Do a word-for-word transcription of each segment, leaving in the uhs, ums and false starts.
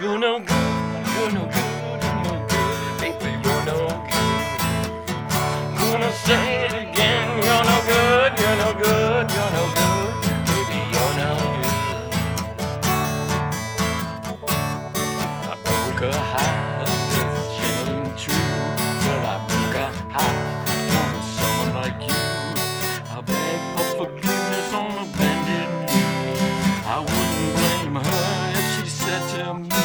You're no good, you're no good, you're no good, baby, you're no good. Gonna say it again, you're no good, you're no good, you're no good, baby, you're no good. I broke a heart, it's ain't true, but I broke a heart for someone like you. I beg for forgiveness on a bended knee. I wouldn't blame her if she said to me,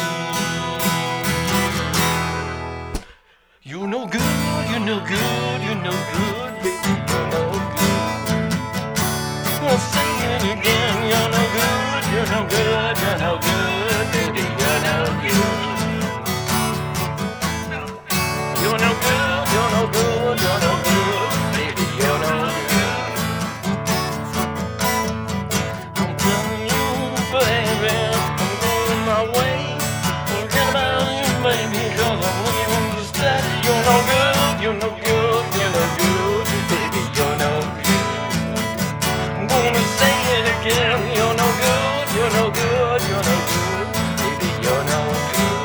you're no good, you're no good, you're no good, baby, you're no good. I'll say it again, you're no good, you're no good, you're no good, baby, you're no good. You're no good, you're no good, you're no good, baby, you're no good. I'm telling you, baby, I'm going my way. Forget about you, baby, cause I'm leaving the steady. You're no good, you're no good, you're no good, baby, you're no good. I'm gonna say it again, you're no good, you're no good, you're no good, baby, you're no good.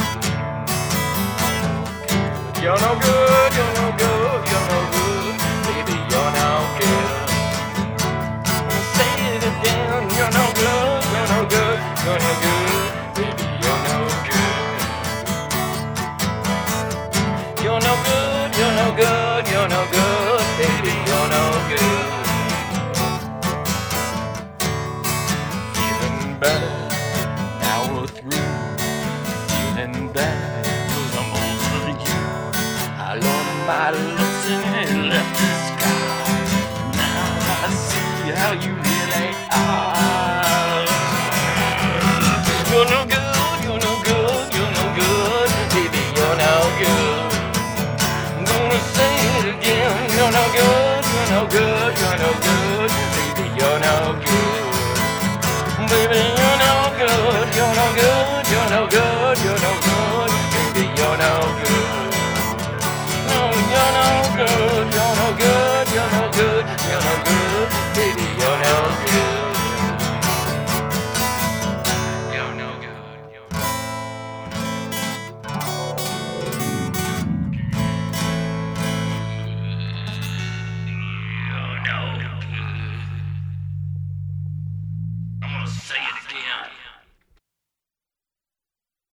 You're no good, you're no good, you're no good, baby, you're no good. Say it again, you're no good, you're no good, you're no good, baby, you're no good. You're no good, you're no good, you're no good, baby, you're no good. Feeling better, now we're through. Feeling better, cause I'm over you. I learned my lesson and left the sky. Now I see how you really are. You're no good, you're no good, you're no good, baby, you're no good. I'm gonna say it again, you're no good, you're no good, you're no good, baby, you're no good. Baby, you're no good, you're no good, you're no good, you're no good, baby, you're no good. No, you're no good, you're no good, you're no good, you're no good, baby, you're no good. You're no good, you're no good. I'm gonna say it again.